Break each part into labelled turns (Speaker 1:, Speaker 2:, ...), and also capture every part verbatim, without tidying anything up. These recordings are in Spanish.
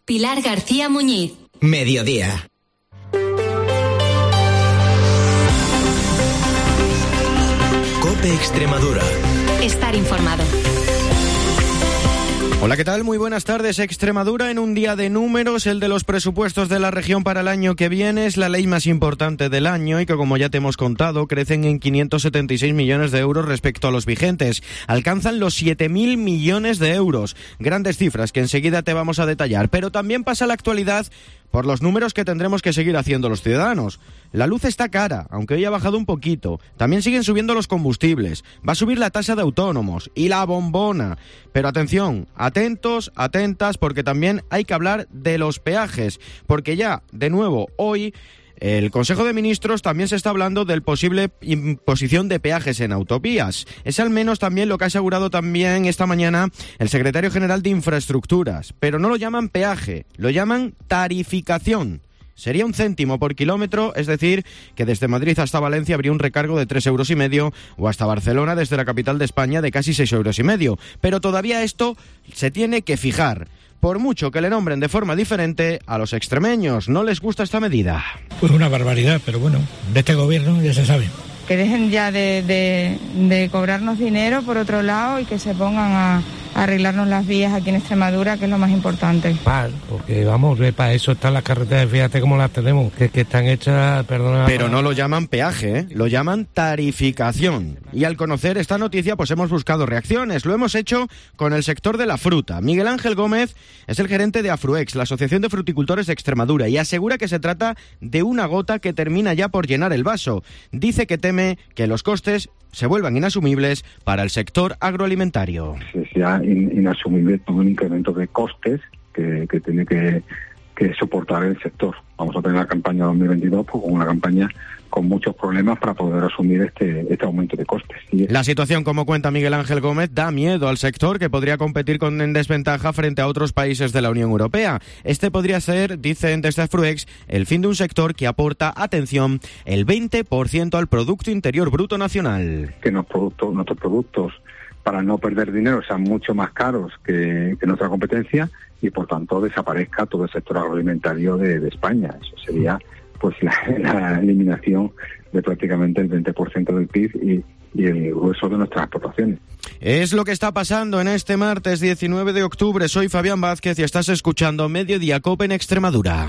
Speaker 1: Pilar García Muñiz.
Speaker 2: Mediodía. COPE Extremadura.
Speaker 1: Estar informado.
Speaker 3: Hola, ¿qué tal? Muy buenas tardes. Extremadura en un día de números, el de los presupuestos de la región para el año que viene. Es la ley más importante del año y que, como ya te hemos contado, crecen en quinientos setenta y seis millones de euros respecto a los vigentes. Alcanzan los siete mil millones de euros. Grandes cifras que enseguida te vamos a detallar. Pero también pasa la actualidad por los números que tendremos que seguir haciendo los ciudadanos. La luz está cara, aunque hoy ha bajado un poquito. También siguen subiendo los combustibles. Va a subir la tasa de autónomos y la bombona. Pero atención, atentos, atentas, porque también hay que hablar de los peajes. Porque ya, de nuevo, hoy el Consejo de Ministros también se está hablando del posible imposición de peajes en autovías. Es al menos también lo que ha asegurado también esta mañana el secretario general de Infraestructuras. Pero no lo llaman peaje, lo llaman tarificación. Sería un céntimo por kilómetro, es decir, que desde Madrid hasta Valencia habría un recargo de tres euros y medio, o hasta Barcelona, desde la capital de España, de casi seis euros y medio. Pero todavía esto se tiene que fijar. Por mucho que le nombren de forma diferente, a los extremeños no les gusta esta medida.
Speaker 4: Pues una barbaridad, pero bueno, de este gobierno ya se sabe.
Speaker 5: Que dejen ya de, de, de cobrarnos dinero por otro lado y que se pongan a, a arreglarnos las vías aquí en Extremadura, que es lo más importante.
Speaker 4: Mal, porque vamos, para eso están las carreteras, fíjate cómo las tenemos, que, que están hechas, perdona.
Speaker 3: Pero no lo llaman peaje, ¿eh? Lo llaman tarificación. Y al conocer esta noticia, pues hemos buscado reacciones. Lo hemos hecho con el sector de la fruta. Miguel Ángel Gómez es el gerente de Afruex, la Asociación de Fruticultores de Extremadura, y asegura que se trata de una gota que termina ya por llenar el vaso. Dice que teme que los costes se vuelvan inasumibles para el sector agroalimentario.
Speaker 6: Sea inasumible todo un incremento de costes que, que tiene que, que soportar el sector. Vamos a tener la campaña dos mil veintidós pues, con una campaña con muchos problemas para poder asumir este, este aumento de costes. Y
Speaker 3: la situación, como cuenta Miguel Ángel Gómez, da miedo al sector, que podría competir con en desventaja frente a otros países de la Unión Europea. Este podría ser, dicen desde Afruex, el fin de un sector que aporta, atención, el veinte por ciento al Producto Interior Bruto Nacional.
Speaker 6: Que los productos, nuestros productos, para no perder dinero, sean mucho más caros que, que nuestra competencia y, por tanto, desaparezca todo el sector agroalimentario de, de España. Eso sería pues la, la eliminación de prácticamente el veinte por ciento del P I B y, y el grueso de nuestras exportaciones.
Speaker 3: Es lo que está pasando en este martes diecinueve de octubre. Soy Fabián Vázquez y estás escuchando Mediodía COPE en Extremadura.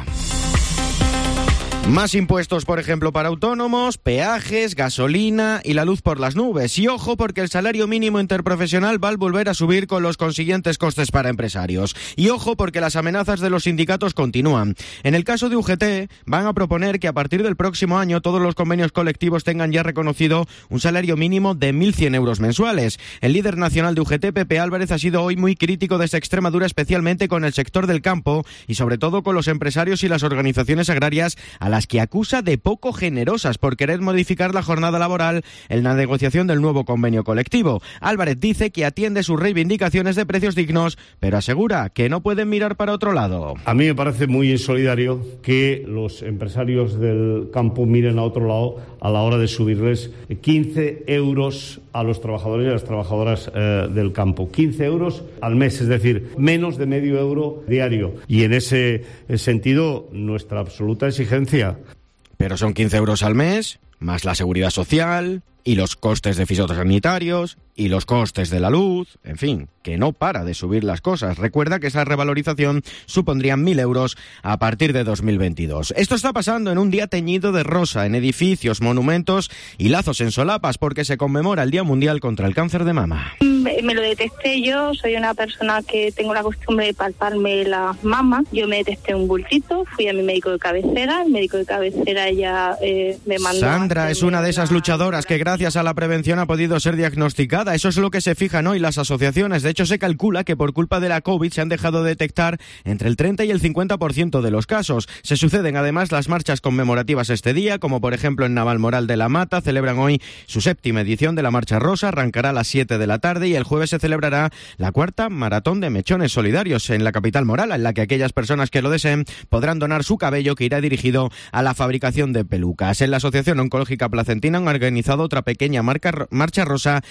Speaker 3: Más impuestos, por ejemplo, para autónomos, peajes, gasolina y la luz por las nubes. Y ojo, porque el salario mínimo interprofesional va a volver a subir con los consiguientes costes para empresarios. Y ojo, porque las amenazas de los sindicatos continúan. En el caso de U G T, van a proponer que a partir del próximo año todos los convenios colectivos tengan ya reconocido un salario mínimo de mil cien euros mensuales. El líder nacional de U G T, Pepe Álvarez, ha sido hoy muy crítico desde Extremadura, especialmente con el sector del campo y sobre todo con los empresarios y las organizaciones agrarias, a las que acusa de poco generosas por querer modificar la jornada laboral en la negociación del nuevo convenio colectivo. Álvarez dice que atiende sus reivindicaciones de precios dignos, pero asegura que no pueden mirar para otro lado.
Speaker 7: A mí me parece muy insolidario que los empresarios del campo miren a otro lado a la hora de subirles quince euros a los trabajadores y a las trabajadoras eh, del campo. quince euros al mes, es decir, menos de medio euro diario. Y en ese sentido, nuestra absoluta exigencia.
Speaker 3: Pero son quince euros al mes, más la seguridad social y los costes de fitosanitarios y los costes de la luz, en fin, que no para de subir las cosas. Recuerda que esa revalorización supondría mil euros a partir de dos mil veintidós. Esto está pasando en un día teñido de rosa, en edificios, monumentos y lazos en solapas, porque se conmemora el Día Mundial contra el Cáncer de Mama.
Speaker 8: Me, me lo detecté yo, soy una persona que tengo la costumbre de palparme las mamas. Yo me detecté un bultito, fui a mi médico de cabecera, el médico de cabecera ya eh, me mandó...
Speaker 3: Sandra es una de esas luchadoras que gracias a la prevención ha podido ser diagnosticada. Eso es lo que se fijan hoy las asociaciones. De hecho, se calcula que por culpa de la COVID se han dejado de detectar entre el treinta y el cincuenta por ciento de los casos. Se suceden además las marchas conmemorativas este día, como por ejemplo en Navalmoral de la Mata. Celebran hoy su séptima edición de la Marcha Rosa, arrancará a las siete de la tarde y el jueves se celebrará la cuarta Maratón de Mechones Solidarios en la capital morala, en la que aquellas personas que lo deseen podrán donar su cabello, que irá dirigido a la fabricación de pelucas. En la Asociación Oncológica Placentina han organizado otra pequeña marca, marcha rosa tras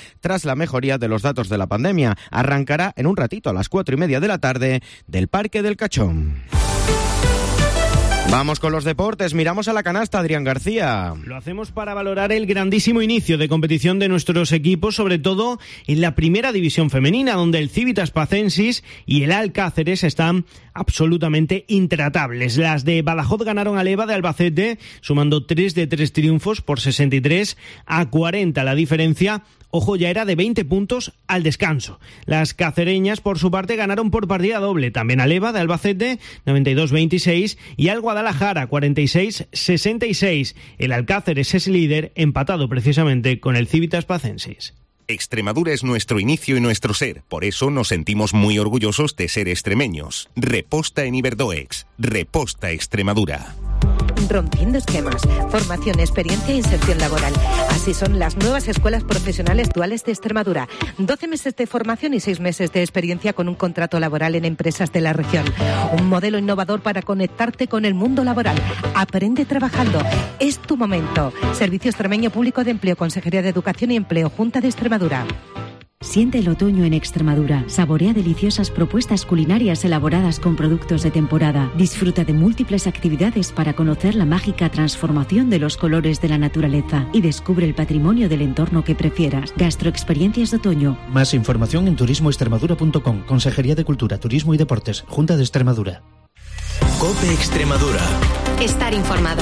Speaker 3: la mejoría de los datos de la pandemia. Arrancará en un ratito a las cuatro y media de la tarde del Parque del Cachón. Vamos con los deportes, miramos a la canasta, Adrián García.
Speaker 9: Lo hacemos para valorar el grandísimo inicio de competición de nuestros equipos, sobre todo en la primera división femenina, donde el Civitas Pacensis y el Alcáceres están absolutamente intratables. Las de Badajoz ganaron al EVA de Albacete, sumando tres de tres triunfos por sesenta y tres a cuarenta. La diferencia, ojo, ya era de veinte puntos al descanso. Las cacereñas, por su parte, ganaron por partida doble, también al EVA de Albacete, noventa y dos veintiséis, y al Guadalajara, cuarenta y seis sesenta y seis. El Alcáceres es líder, empatado precisamente con el Civitas Pacensis.
Speaker 10: Extremadura es nuestro inicio y nuestro ser, por eso nos sentimos muy orgullosos de ser extremeños. Reposta en Iberdoex, Reposta Extremadura.
Speaker 11: Rompiendo esquemas, formación, experiencia e inserción laboral. Así son las nuevas escuelas profesionales duales de Extremadura. doce meses de formación y seis meses de experiencia con un contrato laboral en empresas de la región. Un modelo innovador para conectarte con el mundo laboral. Aprende trabajando. Es tu momento. Servicio Extremeño Público de Empleo, Consejería de Educación y Empleo, Junta de Extremadura.
Speaker 12: Siente el otoño en Extremadura. Saborea deliciosas propuestas culinarias elaboradas con productos de temporada. Disfruta de múltiples actividades para conocer la mágica transformación de los colores de la naturaleza y descubre el patrimonio del entorno que prefieras. Gastroexperiencias de otoño.
Speaker 13: Más información en turismo extremadura punto com. Consejería de Cultura, Turismo y Deportes, Junta de Extremadura.
Speaker 2: COPE Extremadura.
Speaker 1: Estar informado.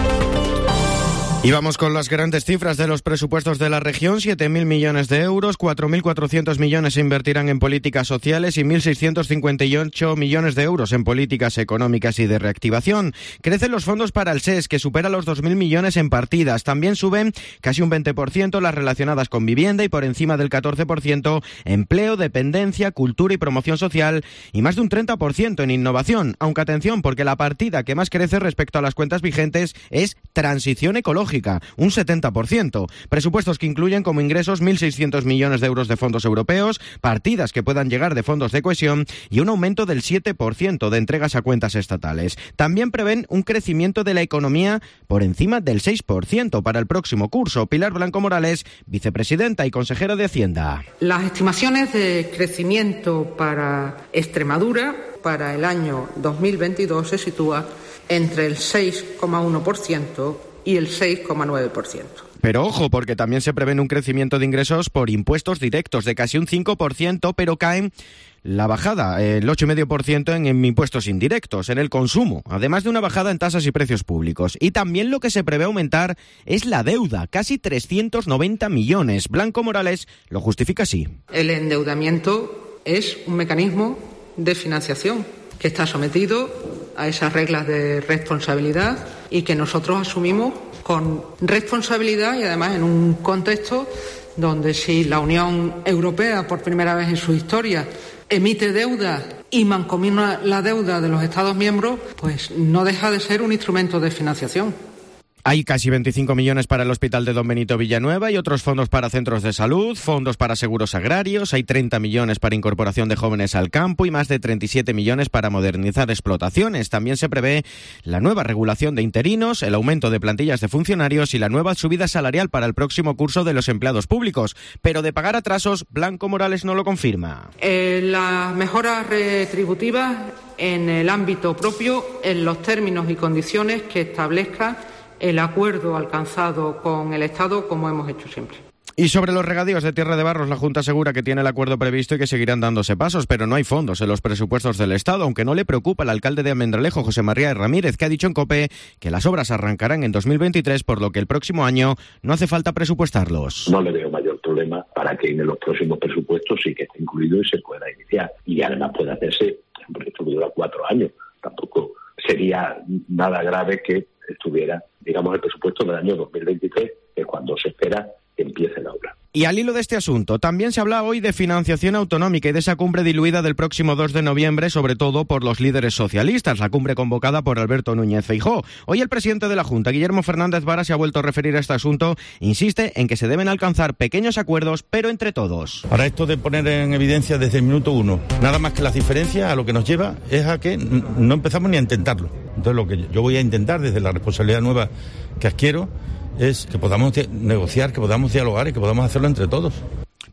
Speaker 3: Y vamos con las grandes cifras de los presupuestos de la región. siete mil millones de euros, cuatro mil cuatrocientos millones se invertirán en políticas sociales y mil seiscientos cincuenta y ocho millones de euros en políticas económicas y de reactivación. Crecen los fondos para el S E S, que supera los dos mil millones en partidas. También suben casi un veinte por ciento las relacionadas con vivienda y por encima del catorce por ciento empleo, dependencia, cultura y promoción social, y más de un treinta por ciento en innovación. Aunque atención, porque la partida que más crece respecto a las cuentas vigentes es transición ecológica, un setenta por ciento. Presupuestos que incluyen como ingresos mil seiscientos millones de euros de fondos europeos, partidas que puedan llegar de fondos de cohesión y un aumento del siete por ciento de entregas a cuentas estatales. También prevén un crecimiento de la economía por encima del seis por ciento para el próximo curso. Pilar Blanco Morales, vicepresidenta y consejera de Hacienda.
Speaker 14: Las estimaciones de crecimiento para Extremadura para el año dos mil veintidós se sitúa entre el seis coma uno por ciento y el seis coma nueve por ciento.
Speaker 3: Pero ojo, porque también se prevén un crecimiento de ingresos por impuestos directos de casi un cinco por ciento, pero caen la bajada, el ocho coma cinco por ciento en, en impuestos indirectos, en el consumo, además de una bajada en tasas y precios públicos. Y también lo que se prevé aumentar es la deuda, casi trescientos noventa millones. Blanco Morales lo justifica así.
Speaker 14: El endeudamiento es un mecanismo de financiación que está sometido a esas reglas de responsabilidad y que nosotros asumimos con responsabilidad y además en un contexto donde si la Unión Europea por primera vez en su historia emite deuda y mancomina la deuda de los Estados miembros, pues no deja de ser un instrumento de financiación.
Speaker 3: Hay casi veinticinco millones para el Hospital de Don Benito Villanueva y otros fondos para centros de salud, fondos para seguros agrarios, hay treinta millones para incorporación de jóvenes al campo y más de treinta y siete millones para modernizar explotaciones. También se prevé la nueva regulación de interinos, el aumento de plantillas de funcionarios y la nueva subida salarial para el próximo curso de los empleados públicos. Pero de pagar atrasos, Blanco Morales no lo confirma.
Speaker 14: Eh, las mejoras retributivas en el ámbito propio, en los términos y condiciones que establezca el acuerdo alcanzado con el Estado, como hemos hecho siempre.
Speaker 3: Y sobre los regadíos de Tierra de Barros, la Junta asegura que tiene el acuerdo previsto y que seguirán dándose pasos, pero no hay fondos en los presupuestos del Estado, aunque no le preocupa al alcalde de Almendralejo, José María Ramírez, que ha dicho en COPE que las obras arrancarán en dos mil veintitrés, por lo que el próximo año no hace falta presupuestarlos.
Speaker 15: No le veo mayor problema para que en los próximos presupuestos sí que esté incluido y se pueda iniciar. Y además puede hacerse, un proyecto que dura cuatro años. Tampoco sería nada grave que estuviera, digamos, el presupuesto del año dos mil veintitrés, que es cuando se espera que empiece la obra.
Speaker 3: Y al hilo de este asunto, también se habla hoy de financiación autonómica y de esa cumbre diluida del próximo dos de noviembre, sobre todo por los líderes socialistas, la cumbre convocada por Alberto Núñez Feijóo. Hoy el presidente de la Junta, Guillermo Fernández Vara, se ha vuelto a referir a este asunto, insiste en que se deben alcanzar pequeños acuerdos, pero entre todos.
Speaker 16: Ahora esto de poner en evidencia desde el minuto uno, nada más que las diferencias, a lo que nos lleva es a que no empezamos ni a intentarlo. Entonces lo que yo voy a intentar desde la responsabilidad nueva que adquiero es que podamos negociar, que podamos dialogar y que podamos hacerlo entre todos.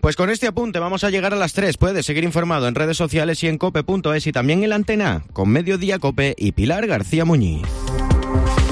Speaker 3: Pues con este apunte vamos a llegar a las tres. Puedes seguir informado en redes sociales y en cope punto es y también en la antena con Mediodía Cope y Pilar García Muñiz.